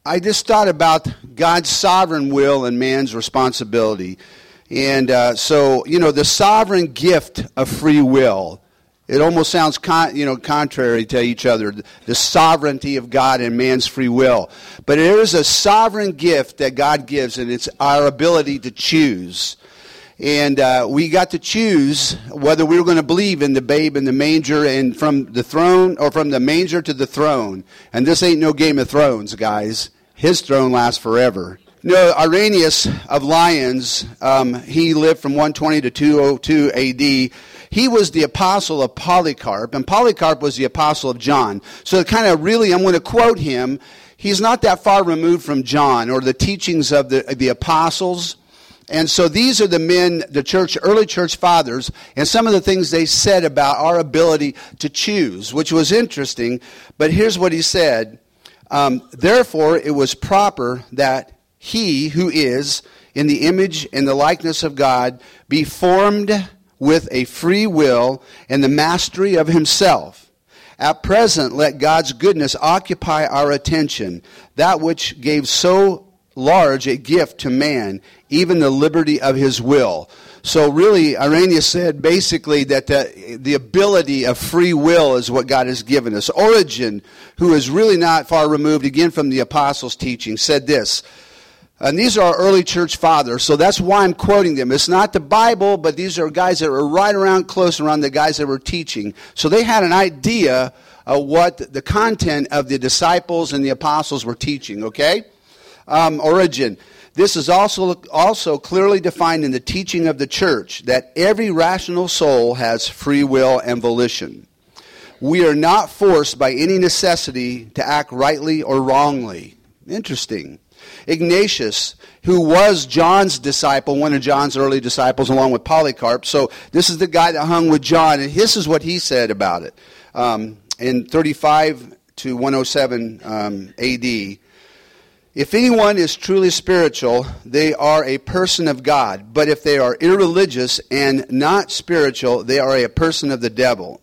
I just thought about God's sovereign will and man's responsibility. And so, the sovereign gift of free will, it almost sounds contrary to each other, the sovereignty of God and man's free will. But there is a sovereign gift that God gives, and it's our ability to choose. And we got to choose whether we were going to believe in the babe in the manger and from the throne, or from the manger to the throne. And this ain't no Game of Thrones, guys. His throne lasts forever. Irenaeus of Lyons, he lived from 120 to 202 A.D., he was the apostle of Polycarp, and Polycarp was the apostle of John. So I'm going to quote him. He's not that far removed from John or the teachings of the apostles. And so these are the men, early church fathers, and some of the things they said about our ability to choose, which was interesting. But here's what he said. Therefore, it was proper that he who is in the image and the likeness of God be formed with a free will and the mastery of himself. At present, let God's goodness occupy our attention, that which gave so large a gift to man, even the liberty of his will. So really, Irenaeus said basically that the ability of free will is what God has given us. Origen, who is really not far removed, again from the apostles' teaching, said this. And these are our early church fathers, so that's why I'm quoting them. It's not the Bible, but these are guys that were right around close around the guys that were teaching. So they had an idea of what the content of the disciples and the apostles were teaching, okay? Origen. This is also clearly defined in the teaching of the church, that every rational soul has free will and volition. We are not forced by any necessity to act rightly or wrongly. Interesting. Ignatius, who was John's disciple, one of John's early disciples, along with Polycarp. So this is the guy that hung with John, and this is what he said about it. In 35 to 107 A.D., if anyone is truly spiritual, they are a person of God. But if they are irreligious and not spiritual, they are a person of the devil,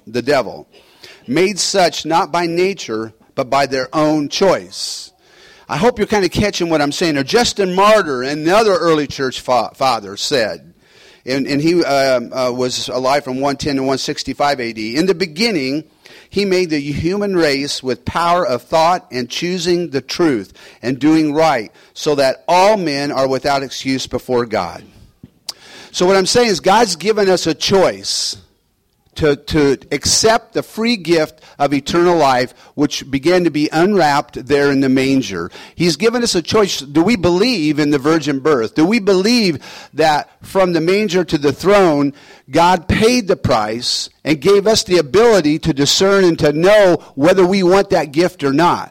made such not by nature, but by their own choice. I hope you're kind of catching what I'm saying. Or Justin Martyr, another early church father, said, and he was alive from 110 to 165 A.D., in the beginning, he made the human race with power of thought and choosing the truth and doing right, so that all men are without excuse before God. So what I'm saying is God's given us a choice to accept the free gift of eternal life, which began to be unwrapped there in the manger. He's given us a choice. Do we believe in the virgin birth? Do we believe that from the manger to the throne, God paid the price and gave us the ability to discern and to know whether we want that gift or not?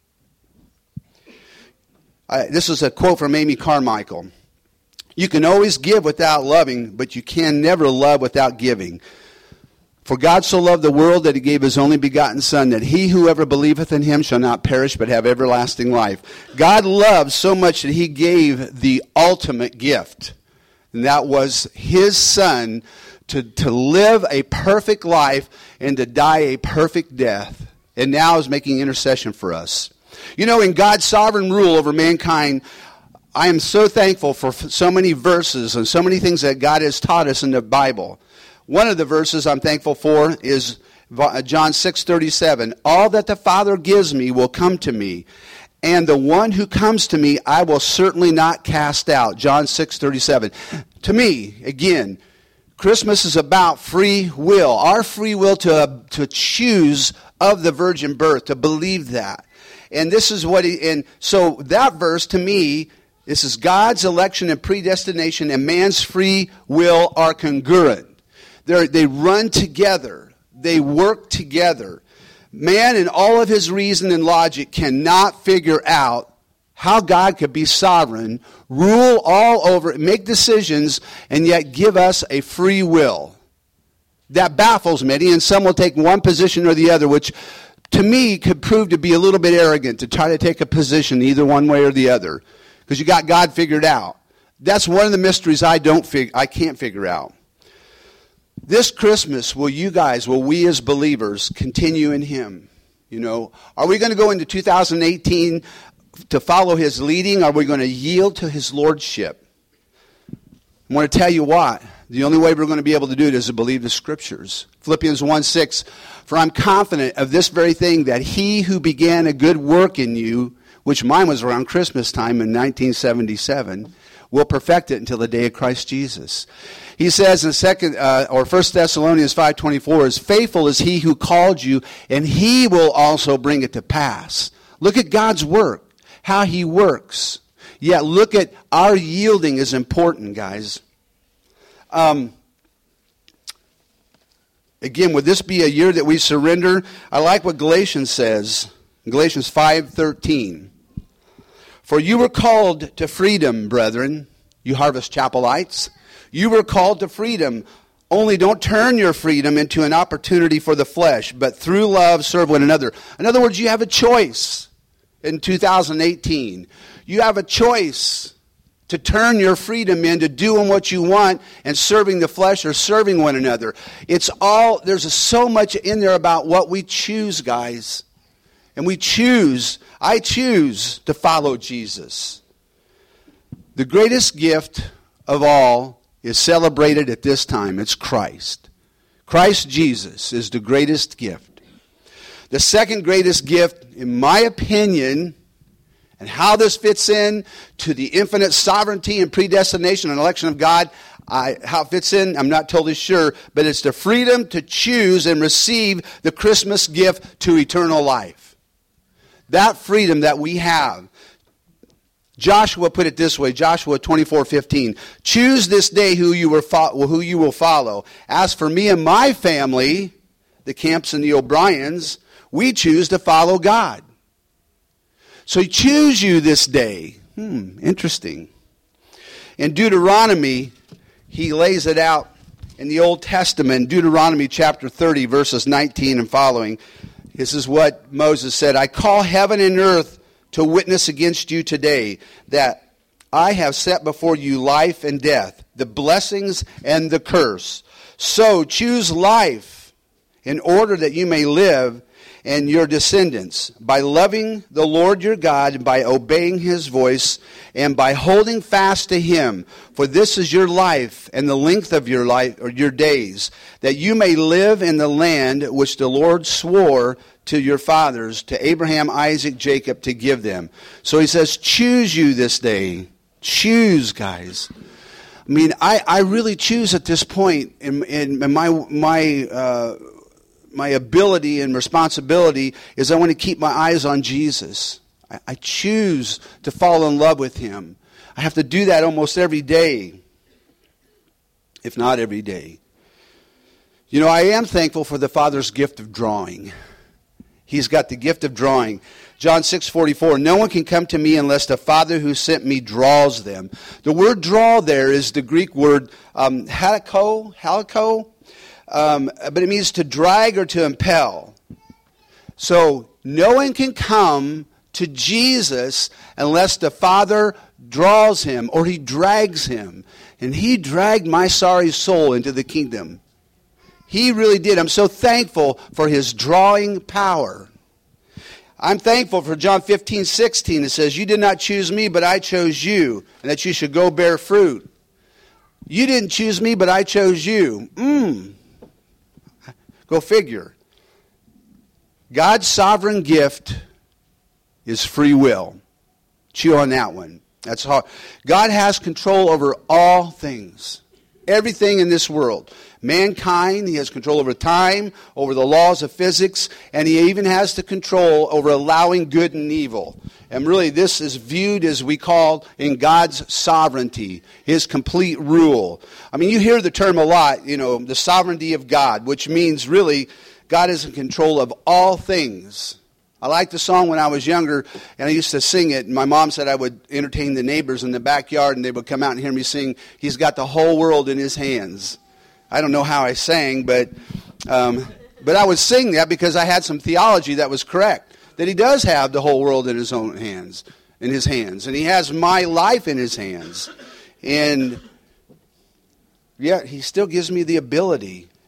This is a quote from Amy Carmichael. You can always give without loving, but you can never love without giving. For God so loved the world that he gave his only begotten Son, that he whoever believeth in him shall not perish but have everlasting life. God loved so much that he gave the ultimate gift. And that was his Son to live a perfect life and to die a perfect death. And now is making intercession for us. In God's sovereign rule over mankind, I am so thankful for so many verses and so many things that God has taught us in the Bible. One of the verses I'm thankful for is John 6:37. All that the Father gives me will come to me, and the one who comes to me I will certainly not cast out. John 6:37. To me, again, Christmas is about free will. Our free will to choose of the virgin birth, to believe that. And this is so that verse to me, this is God's election and predestination and man's free will are congruent. They run together. They work together. Man, in all of his reason and logic, cannot figure out how God could be sovereign, rule all over, make decisions, and yet give us a free will. That baffles many, and some will take one position or the other, which to me could prove to be a little bit arrogant to try to take a position either one way or the other, because you got God figured out. That's one of the mysteries I can't figure out. This Christmas, will we as believers continue in him? Are we going to go into 2018 to follow his leading? Are we going to yield to his lordship? I want to tell you what. The only way we're going to be able to do it is to believe the Scriptures. Philippians 1:6, for I'm confident of this very thing, that he who began a good work in you, which mine was around Christmas time in 1977, will perfect it until the day of Christ Jesus. He says in 1 Thessalonians 5:24, as faithful is he who called you, and he will also bring it to pass. Look at God's work, how he works. Yet look at our yielding is important, guys. Again, would this be a year that we surrender? I like what Galatians says, Galatians 5:13. For you were called to freedom, brethren, you Harvest Chapelites. You were called to freedom. Only don't turn your freedom into an opportunity for the flesh, but through love serve one another. In other words, you have a choice in 2018. You have a choice to turn your freedom into doing what you want and serving the flesh or serving one another. There's so much in there about what we choose, guys. And I choose to follow Jesus. The greatest gift of all is celebrated at this time. It's Christ. Christ Jesus is the greatest gift. The second greatest gift, in my opinion, and how this fits in to the infinite sovereignty and predestination and election of God, how it fits in, I'm not totally sure, but it's the freedom to choose and receive the Christmas gift to eternal life. That freedom that we have. Joshua put it this way, Joshua 24:15. Choose this day who you will follow. As for me and my family, the Camps and the O'Briens, we choose to follow God. So choose you this day. Interesting. In Deuteronomy, he lays it out in the Old Testament, Deuteronomy chapter 30, verses 19 and following. This is what Moses said, I call heaven and earth to witness against you today, that I have set before you life and death, the blessings and the curse. So choose life in order that you may live and your descendants, by loving the Lord your God, by obeying his voice, and by holding fast to him. For this is your life and the length of your life, or your days, that you may live in the land which the Lord swore to your fathers, to Abraham, Isaac, Jacob, to give them. So he says, choose you this day. Choose, guys. I mean, I really choose at this point in my ability and responsibility is I want to keep my eyes on Jesus. I choose to fall in love with him. I have to do that almost every day, if not every day. You know, I am thankful for the Father's gift of drawing. He's got the gift of drawing. John 6:44, no one can come to me unless the Father who sent me draws them. The word draw there is the Greek word haliko. But it means to drag or to impel. So no one can come to Jesus unless the Father draws him or he drags him. And he dragged my sorry soul into the kingdom. He really did. I'm so thankful for his drawing power. I'm thankful for John 15:16. It says, you did not choose me, but I chose you, and that you should go bear fruit. You didn't choose me, but I chose you. Go figure. God's sovereign gift is free will. Chew on that one. That's hard. God has control over all things. Everything in this world. Mankind, he has control over time, over the laws of physics, and he even has the control over allowing good and evil. And really this is viewed as we call in God's sovereignty, his complete rule. I mean, you hear the term a lot, the sovereignty of God, which means really God is in control of all things. I liked the song when I was younger, and I used to sing it. And my mom said I would entertain the neighbors in the backyard, and they would come out and hear me sing, he's got the whole world in his hands. I don't know how I sang, but I would sing that because I had some theology that was correct. That he does have the whole world in his own hands, and he has my life in his hands. And yet he still gives me the ability.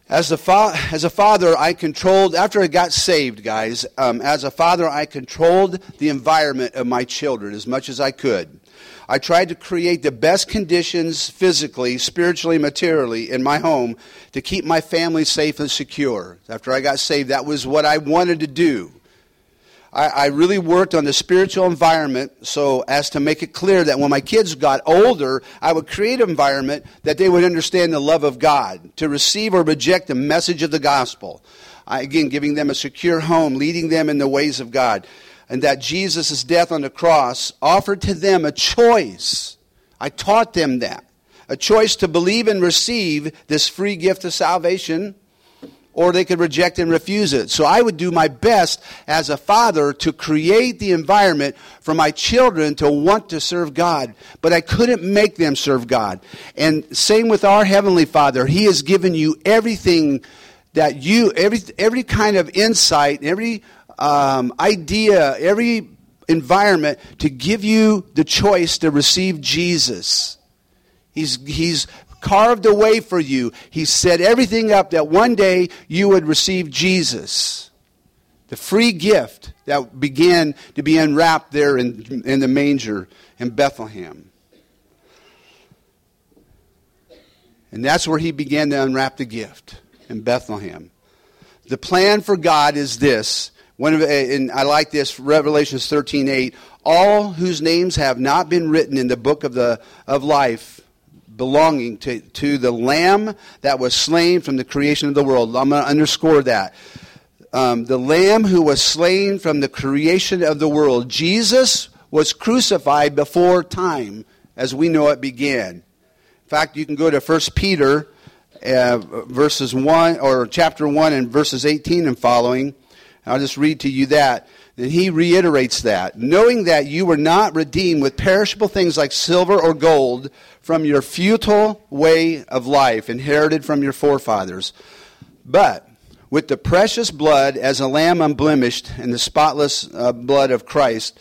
As a father, I controlled, after I got saved, guys, as a father, I controlled the environment of my children as much as I could. I tried to create the best conditions physically, spiritually, materially in my home to keep my family safe and secure. After I got saved, that was what I wanted to do. I really worked on the spiritual environment so as to make it clear that when my kids got older, I would create an environment that they would understand the love of God, to receive or reject the message of the gospel. Again, giving them a secure home, leading them in the ways of God. And that Jesus' death on the cross offered to them a choice. I taught them that. A choice to believe and receive this free gift of salvation, or they could reject and refuse it. So I would do my best as a father to create the environment for my children to want to serve God. But I couldn't make them serve God. And same with our Heavenly Father. He has given you everything that every kind of insight, every idea, every environment to give you the choice to receive Jesus. He's carved a way for you. He set everything up that one day you would receive Jesus. The free gift that began to be unwrapped there in the manger in Bethlehem. And that's where he began to unwrap the gift, in Bethlehem. The plan for God is this. And I like this, Revelation 13:8. All whose names have not been written in the book of life belonging to the Lamb that was slain from the creation of the world. I'm going to underscore that. The Lamb who was slain from the creation of the world. Jesus was crucified before time, as we know it began. In fact, you can go to 1 Peter verses 1, or chapter 1 and verses 18 and following. I'll just read to you that. And he reiterates that. Knowing that you were not redeemed with perishable things like silver or gold from your futile way of life inherited from your forefathers, but with the precious blood as a lamb unblemished and the spotless blood of Christ,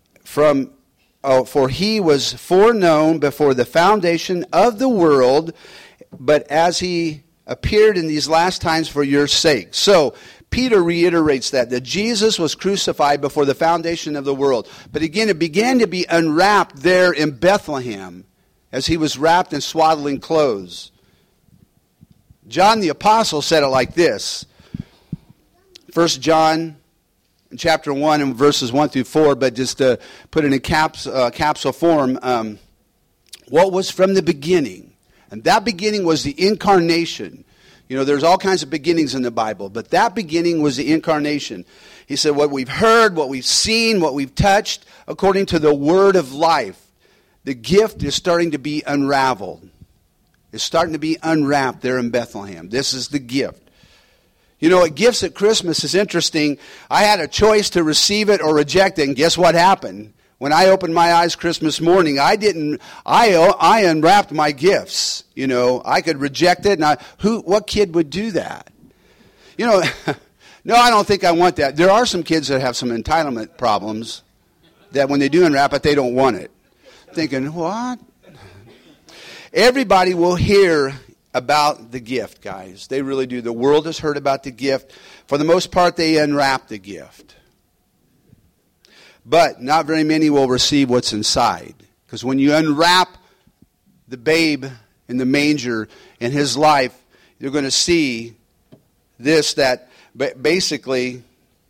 for he was foreknown before the foundation of the world, but as he appeared in these last times for your sake. So Peter reiterates that Jesus was crucified before the foundation of the world. But again, it began to be unwrapped there in Bethlehem as he was wrapped in swaddling clothes. John the Apostle said it like this. 1 John chapter 1 and verses 1 through 4, but just to put it in capsule form, what was from the beginning? And that beginning was the incarnation. You know, there's all kinds of beginnings in the Bible, but that beginning was the incarnation. He said, what we've heard, what we've seen, what we've touched, according to the word of life, the gift is starting to be unraveled. It's starting to be unwrapped there in Bethlehem. This is the gift. You know, gifts at Christmas is interesting. I had a choice to receive it or reject it, and guess what happened? When I opened my eyes Christmas morning, I unwrapped my gifts. You know, I could reject it, and what kid would do that? You know, no, I don't think I want that. There are some kids that have some entitlement problems that when they do unwrap it, they don't want it. Thinking, what? Everybody will hear about the gift, guys. They really do. The world has heard about the gift. For the most part, they unwrap the gift. But not very many will receive what's inside. Because when you unwrap the babe in the manger in his life, you're going to see this, that basically,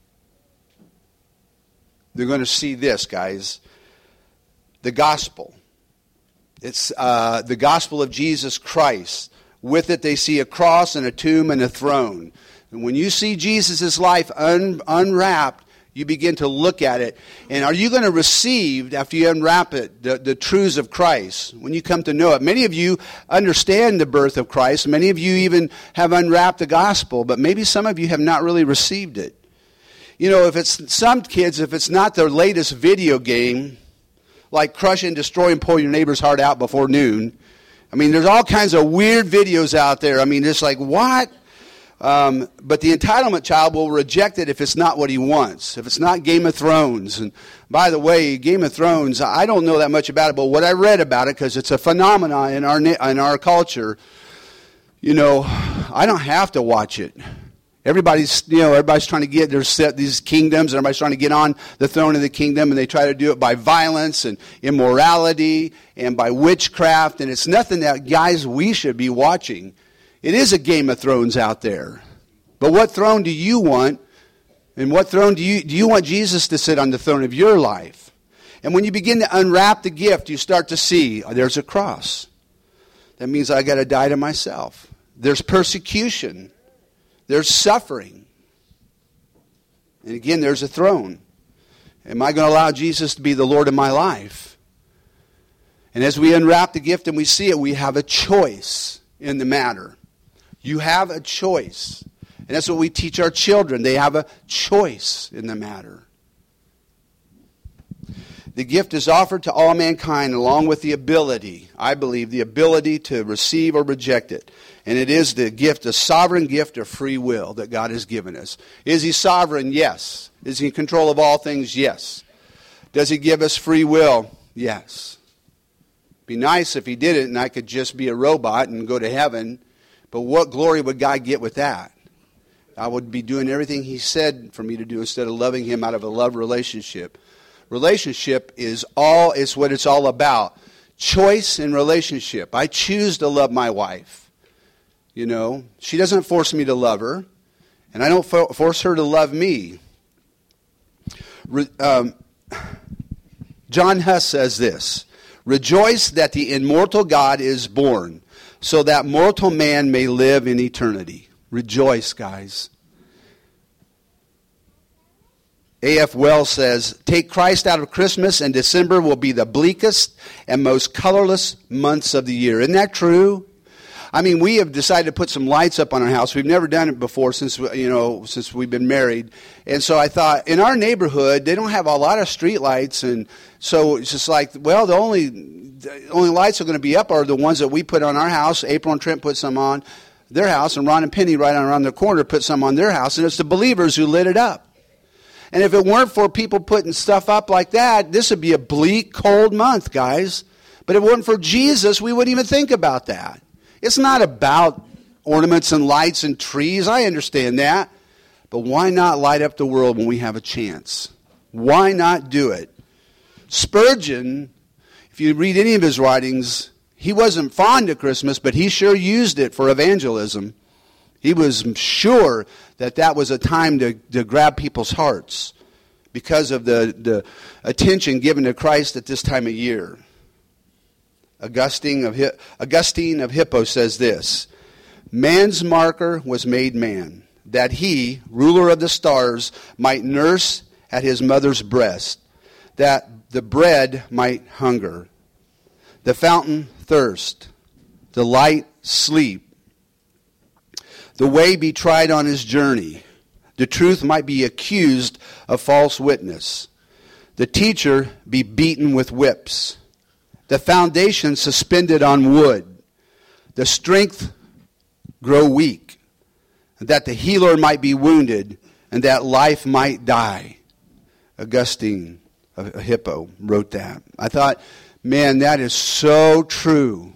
they're going to see this, guys. The gospel. It's the gospel of Jesus Christ. With it, they see a cross and a tomb and a throne. And when you see Jesus' life unwrapped, you begin to look at it. And are you going to receive, after you unwrap it, the truths of Christ when you come to know it? Many of you understand the birth of Christ. Many of you even have unwrapped the gospel. But maybe some of you have not really received it. You know, if it's some kids, if it's not their latest video game, like crush and destroy and pull your neighbor's heart out before noon. I mean, there's all kinds of weird videos out there. I mean, it's like, what? But the entitlement child will reject it if it's not what he wants. If it's not Game of Thrones. And by the way, Game of Thrones, I don't know that much about it, but what I read about it, because it's a phenomenon in our culture, I don't have to watch it. Everybody's trying to get, there's these kingdoms, and everybody's trying to get on the throne of the kingdom, and they try to do it by violence and immorality and by witchcraft, and it's nothing that, guys, we should be watching. It is a Game of Thrones out there. But what throne do you want? And what throne do you want Jesus to sit on the throne of your life? And when you begin to unwrap the gift, you start to see, there's a cross. That means I got to die to myself. There's persecution. There's suffering. And again, there's a throne. Am I going to allow Jesus to be the Lord of my life? And as we unwrap the gift and we see it, we have a choice in the matter. You have a choice. And that's what we teach our children. They have a choice in the matter. The gift is offered to all mankind along with the ability, I believe, the ability to receive or reject it. And it is the gift, the sovereign gift of free will that God has given us. Is He sovereign? Yes. Is He in control of all things? Yes. Does He give us free will? Yes. It'd be nice if He did it and I could just be a robot and go to heaven. But what glory would God get with that? I would be doing everything He said for me to do instead of loving Him out of a love relationship. Relationship is what it's all about. Choice in relationship. I choose to love my wife. She doesn't force me to love her, and I don't force her to love me. John Huss says this: "Rejoice that the immortal God is born, so that mortal man may live in eternity." Rejoice, guys. A.F. Wells says, "Take Christ out of Christmas and December will be the bleakest and most colorless months of the year." Isn't that true? I mean, we have decided to put some lights up on our house. We've never done it before since we've been married. And so I thought, in our neighborhood, they don't have a lot of street lights. And so it's just like, well, the only lights that are going to be up are the ones that we put on our house. April and Trent put some on their house, and Ron and Penny right around the corner put some on their house. And it's the believers who lit it up. And if it weren't for people putting stuff up like that, this would be a bleak, cold month, guys. But if it weren't for Jesus, we wouldn't even think about that. It's not about ornaments and lights and trees. I understand that. But why not light up the world when we have a chance? Why not do it? Spurgeon, if you read any of his writings, he wasn't fond of Christmas, but he sure used it for evangelism. He was sure that was a time to grab people's hearts because of the attention given to Christ at this time of year. Augustine of Hippo says this: "Man's marker was made man, that he, ruler of the stars, might nurse at his mother's breast, that the bread might hunger, the fountain thirst, the light sleep, the way be tried on his journey, the truth might be accused of false witness, the teacher be beaten with whips, the foundation suspended on wood, the strength grow weak, that the healer might be wounded, and that life might die." Augustine of Hippo wrote that. I thought, man, that is so true.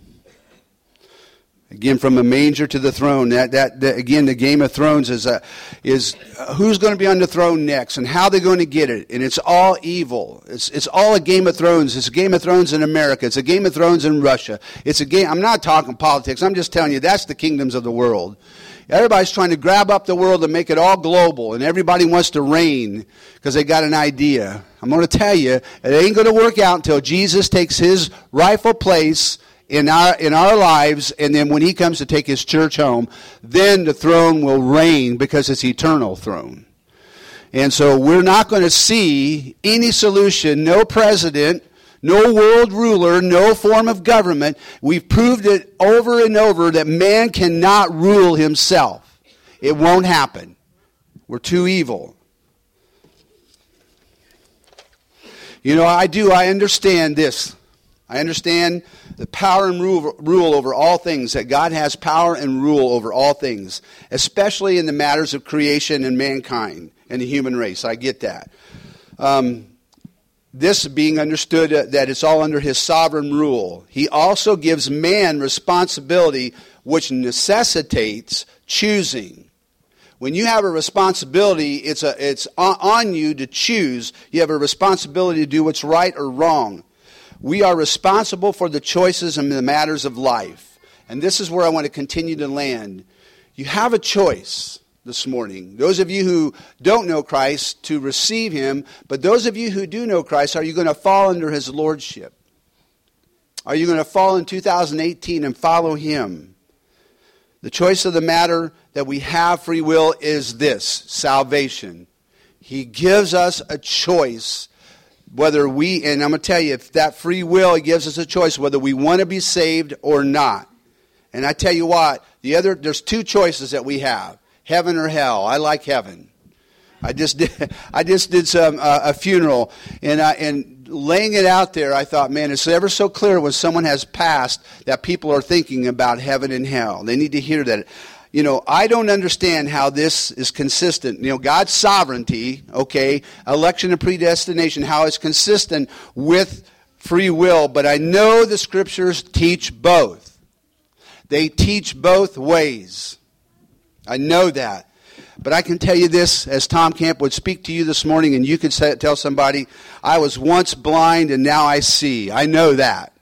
Again, from a manger to the throne. That again, the Game of Thrones is who's going to be on the throne next and how they're going to get it. And it's all evil. It's all a Game of Thrones. It's a Game of Thrones in America. It's a Game of Thrones in Russia. It's a game. I'm not talking politics. I'm just telling you that's the kingdoms of the world. Everybody's trying to grab up the world and make it all global, and everybody wants to reign because they got an idea. I'm going to tell you, it ain't going to work out until Jesus takes his rightful place in our lives, and then when he comes to take his church home, then the throne will reign because it's eternal throne. And so we're not going to see any solution, no president, no world ruler, no form of government. We've proved it over and over that man cannot rule himself. It won't happen. We're too evil. I understand this. I understand the power and rule over all things, that God has power and rule over all things, especially in the matters of creation and mankind and the human race. I get that. this being understood that it's all under his sovereign rule. He also gives man responsibility, which necessitates choosing. When you have a responsibility, it's on you to choose. You have a responsibility to do what's right or wrong. We are responsible for the choices and the matters of life. And this is where I want to continue to land. You have a choice this morning. Those of you who don't know Christ, to receive him. But those of you who do know Christ, are you going to fall under his lordship? Are you going to fall in 2018 and follow him? The choice of the matter that we have free will is this: salvation. He gives us a choice whether we, and I'm going to tell you, if that free will, he gives us a choice whether we want to be saved or not. And I tell you what, there's two choices that we have: heaven or hell. I like heaven. I just did some a funeral, and laying it out there, I thought, man, it's ever so clear when someone has passed that people are thinking about heaven and hell. They need to hear that. I don't understand how this is consistent. God's sovereignty, okay, election and predestination, how it's consistent with free will. But I know the scriptures teach both. They teach both ways. I know that. But I can tell you this, as Tom Camp would speak to you this morning, and you could tell somebody, I was once blind and now I see. I know that.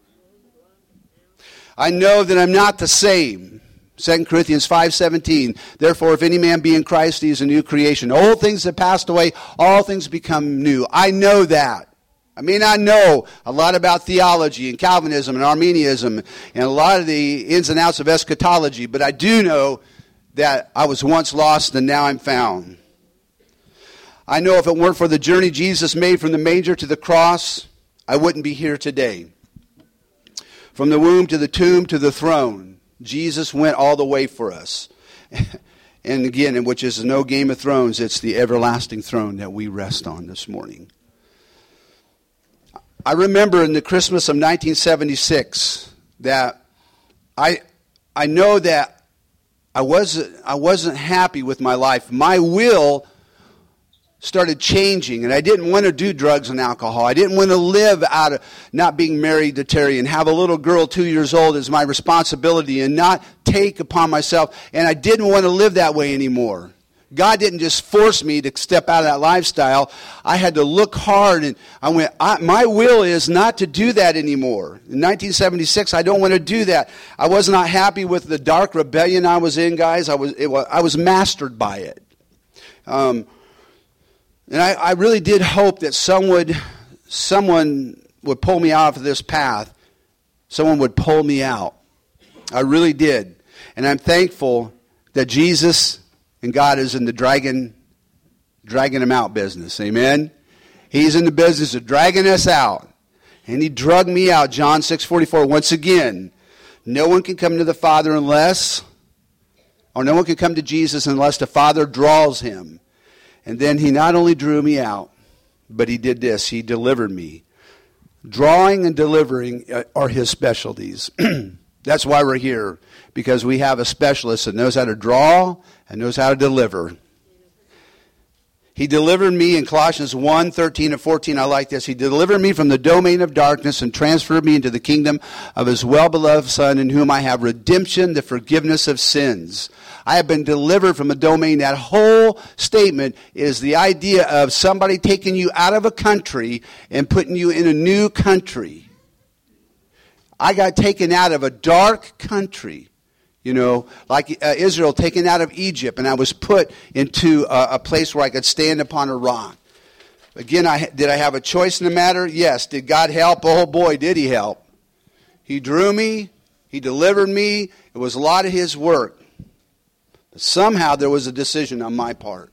I know that I'm not the same. 2 Corinthians 5:17, therefore if any man be in Christ, he is a new creation. Old things have passed away, all things become new. I know that. I may not know a lot about theology and Calvinism and Arminianism and a lot of the ins and outs of eschatology, but I do know that I was once lost and now I'm found. I know if it weren't for the journey Jesus made from the manger to the cross, I wouldn't be here today. From the womb to the tomb to the throne, Jesus went all the way for us. And again, which is no Game of Thrones, it's the everlasting throne that we rest on this morning. I remember in the Christmas of 1976 that I know that I wasn't happy with my life. My will started changing, and I didn't want to do drugs and alcohol. I didn't want to live out of not being married to Terry and have a little girl 2 years old as my responsibility and not take upon myself. And I didn't want to live that way anymore. God didn't just force me to step out of that lifestyle. I had to look hard, and I went, my will is not to do that anymore. In 1976, I don't want to do that. I was not happy with the dark rebellion I was in, guys. I was mastered by it. And I really did hope that someone would pull me out of this path. Someone would pull me out. I really did. And I'm thankful that Jesus and God is in the dragging him out business. Amen? He's in the business of dragging us out. And he drugged me out. John 6:44. Once again, no one can come to the Father no one can come to Jesus unless the Father draws him. And then he not only drew me out, but he did this. He delivered me. Drawing and delivering are his specialties. That's why we're here, because we have a specialist that knows how to draw and knows how to deliver. He delivered me in Colossians 1:13-14. I like this. He delivered me from the domain of darkness and transferred me into the kingdom of his well-beloved Son, in whom I have redemption, the forgiveness of sins. I have been delivered from a domain. That whole statement is the idea of somebody taking you out of a country and putting you in a new country. I got taken out of a dark country. Like Israel taken out of Egypt, and I was put into a place where I could stand upon a rock. Again, did I have a choice in the matter? Yes. Did God help? Oh boy, did he help. He drew me. He delivered me. It was a lot of his work. But somehow there was a decision on my part.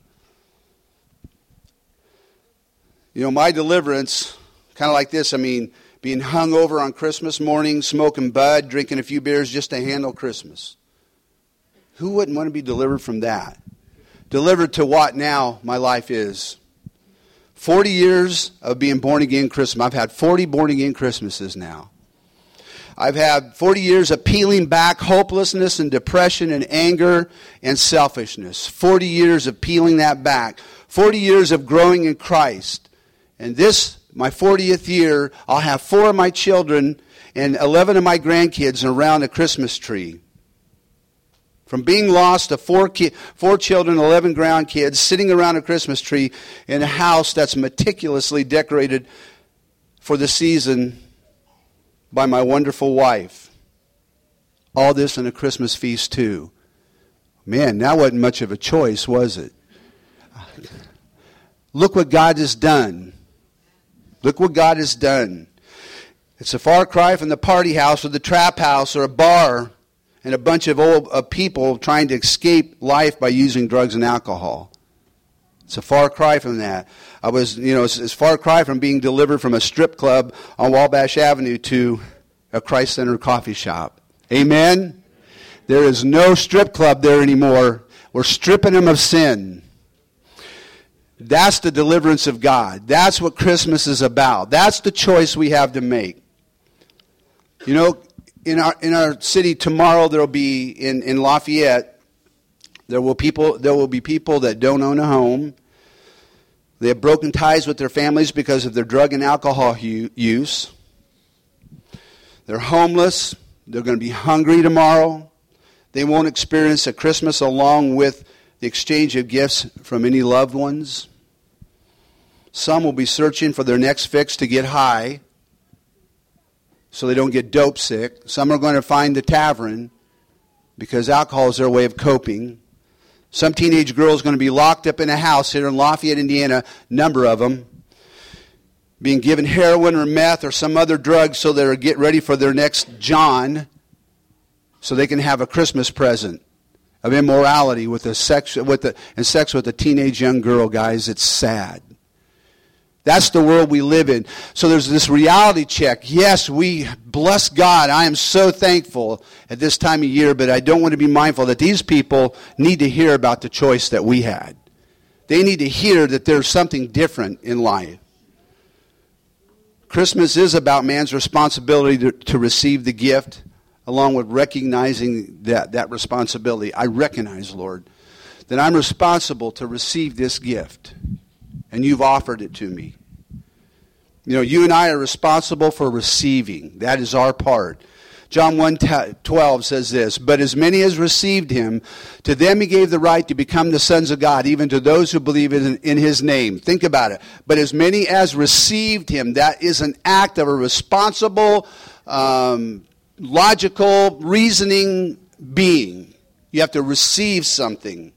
My deliverance, kind of like this, being hung over on Christmas morning, smoking bud, drinking a few beers just to handle Christmas. Who wouldn't want to be delivered from that? Delivered to what now my life is. 40 years of being born again Christmas. I've had 40 born again Christmases now. I've had 40 years of peeling back hopelessness and depression and anger and selfishness. 40 years of peeling that back. 40 years of growing in Christ. And this my 40th year, I'll have 4 of my children and 11 of my grandkids around a Christmas tree. From being lost to 4 children, 11 grandkids sitting around a Christmas tree in a house that's meticulously decorated for the season by my wonderful wife. All this in a Christmas feast too. Man, that wasn't much of a choice, was it? Look what God has done. Look what God has done. It's a far cry from the party house or the trap house or a bar and a bunch of people trying to escape life by using drugs and alcohol. It's a far cry from that. It's far cry from being delivered from a strip club on Wabash Avenue to a Christ Center coffee shop. Amen? There is no strip club there anymore. We're stripping them of sin. That's the deliverance of God. That's what Christmas is about. That's the choice we have to make. You know, in our city tomorrow, there will be in Lafayette. There will be people that don't own a home. They have broken ties with their families because of their drug and alcohol use. They're homeless. They're going to be hungry tomorrow. They won't experience a Christmas along with the exchange of gifts from any loved ones. Some will be searching for their next fix to get high so they don't get dope sick. Some are going to find the tavern because alcohol is their way of coping. Some teenage girl is going to be locked up in a house here in Lafayette, Indiana, number of them, being given heroin or meth or some other drug so they'll get ready for their next John so they can have a Christmas present of immorality and sex with a teenage young girl, guys. It's sad. That's the world we live in. So there's this reality check. Yes, we bless God. I am so thankful at this time of year, but I don't want to be mindful that these people need to hear about the choice that we had. They need to hear that there's something different in life. Christmas is about man's responsibility to receive the gift, along with recognizing that responsibility. I recognize, Lord, that I'm responsible to receive this gift. And you've offered it to me. You know, you and I are responsible for receiving. That is our part. John 1:12 says this, "But as many as received him, to them he gave the right to become the sons of God, even to those who believe in his name." Think about it. But as many as received him, that is an act of a responsible, logical, reasoning being. You have to receive something.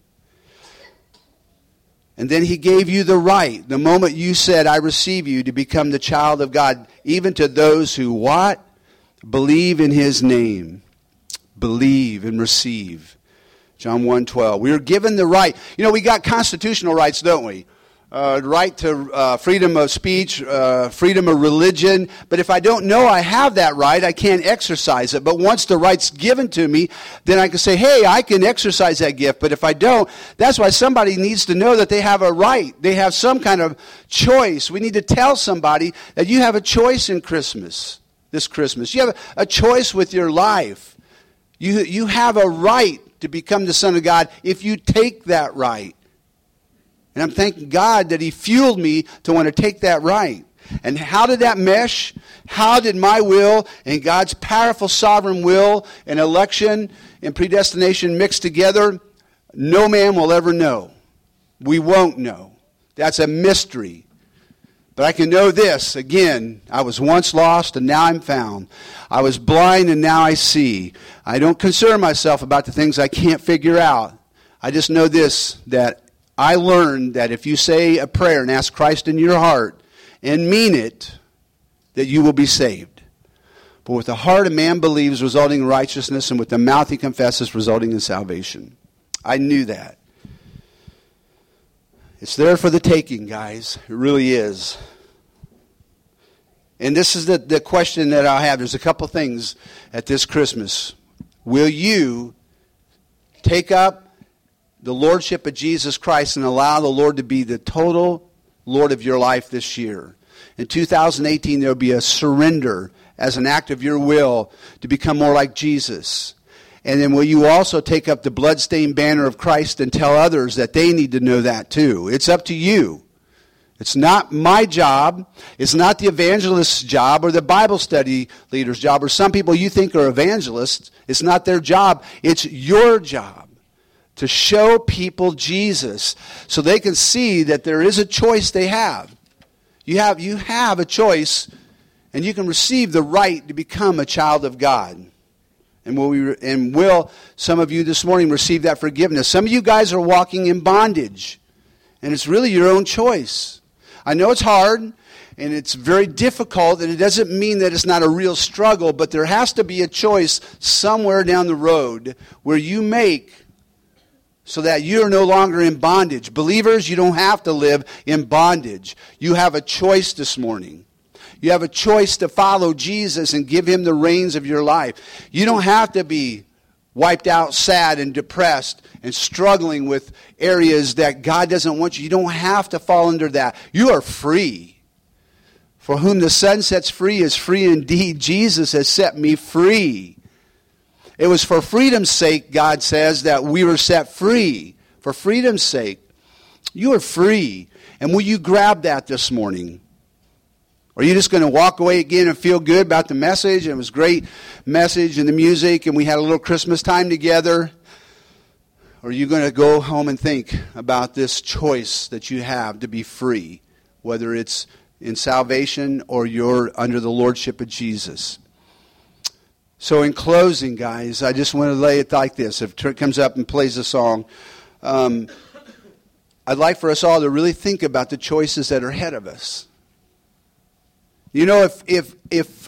And then he gave you the right, the moment you said, "I receive you," to become the child of God, even to those who what? Believe in his name. Believe and receive. John 1:12. We are given the right. You know, we got constitutional rights, don't we? Right to freedom of speech, freedom of religion. But if I don't know I have that right, I can't exercise it. But once the right's given to me, then I can say, hey, I can exercise that gift. But if I don't, that's why somebody needs to know that they have a right. They have some kind of choice. We need to tell somebody that you have a choice in Christmas, this Christmas. You have a choice with your life. You have a right to become the Son of God if you take that right. And I'm thanking God that he fueled me to want to take that right. And how did that mesh? How did my will and God's powerful sovereign will and election and predestination mix together? No man will ever know. We won't know. That's a mystery. But I can know this, again, I was once lost and now I'm found. I was blind and now I see. I don't concern myself about the things I can't figure out. I just know this, that I learned that if you say a prayer and ask Christ in your heart and mean it, that you will be saved. But with the heart a man believes, resulting in righteousness, and with the mouth he confesses, resulting in salvation. I knew that. It's there for the taking, guys. It really is. And this is the question that I have. There's a couple things at this Christmas. Will you take up the lordship of Jesus Christ and allow the Lord to be the total Lord of your life this year? In 2018, there will be a surrender as an act of your will to become more like Jesus. And then will you also take up the bloodstained banner of Christ and tell others that they need to know that too? It's up to you. It's not my job. It's not the evangelist's job or the Bible study leader's job, or some people you think are evangelists. It's not their job. It's your job to show people Jesus so they can see that there is a choice they have. You have a choice, and you can receive the right to become a child of God. And will some of you this morning receive that forgiveness? Some of you guys are walking in bondage, and it's really your own choice. I know it's hard, and it's very difficult, and it doesn't mean that it's not a real struggle, but there has to be a choice somewhere down the road where you make so that you're no longer in bondage. Believers, you don't have to live in bondage. You have a choice this morning. You have a choice to follow Jesus and give him the reins of your life. You don't have to be wiped out, sad, and depressed, and struggling with areas that God doesn't want you. You don't have to fall under that. You are free. For whom the Son sets free is free indeed. Jesus has set me free. It was for freedom's sake, God says, that we were set free. For freedom's sake. You are free. And will you grab that this morning? Or are you just going to walk away again and feel good about the message? It was a great message and the music, and we had a little Christmas time together. Or are you going to go home and think about this choice that you have to be free, whether it's in salvation or you're under the lordship of Jesus? So in closing, guys, I just want to lay it like this. If Turk comes up and plays a song, I'd like for us all to really think about the choices that are ahead of us. You know, if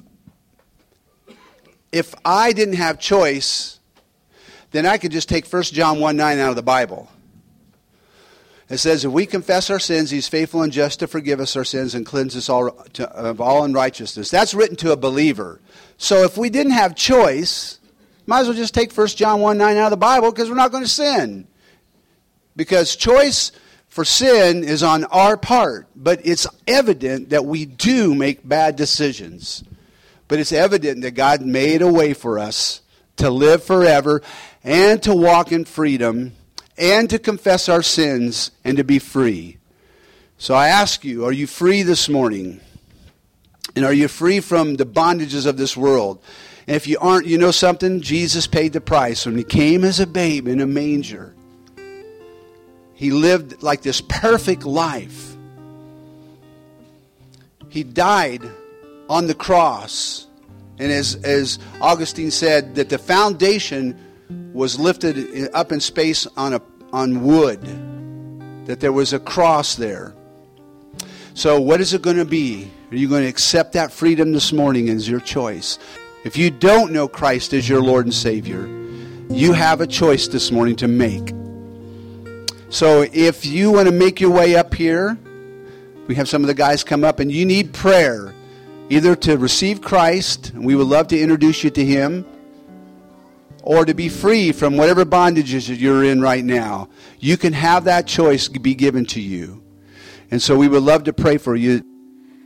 I didn't have choice, then I could just take 1 John 1:9 out of the Bible. It says, if we confess our sins, he's faithful and just to forgive us our sins and cleanse us of all unrighteousness. That's written to a believer. So if we didn't have choice, might as well just take 1 John 1:9 out of the Bible, because we're not going to sin. Because choice for sin is on our part, but it's evident that we do make bad decisions. But it's evident that God made a way for us to live forever and to walk in freedom and to confess our sins and to be free. So I ask you, are you free this morning? And are you free from the bondages of this world? And if you aren't, you know something? Jesus paid the price when he came as a babe in a manger. He lived like this perfect life. He died on the cross. And as Augustine said, that the foundation was lifted up in space on wood. That there was a cross there. So what is it going to be? Are you going to accept that freedom this morning as your choice? If you don't know Christ as your Lord and Savior, you have a choice this morning to make. So if you want to make your way up here, we have some of the guys come up, and you need prayer, either to receive Christ, and we would love to introduce you to him, or to be free from whatever bondages you're in right now. You can have that choice be given to you. And so we would love to pray for you.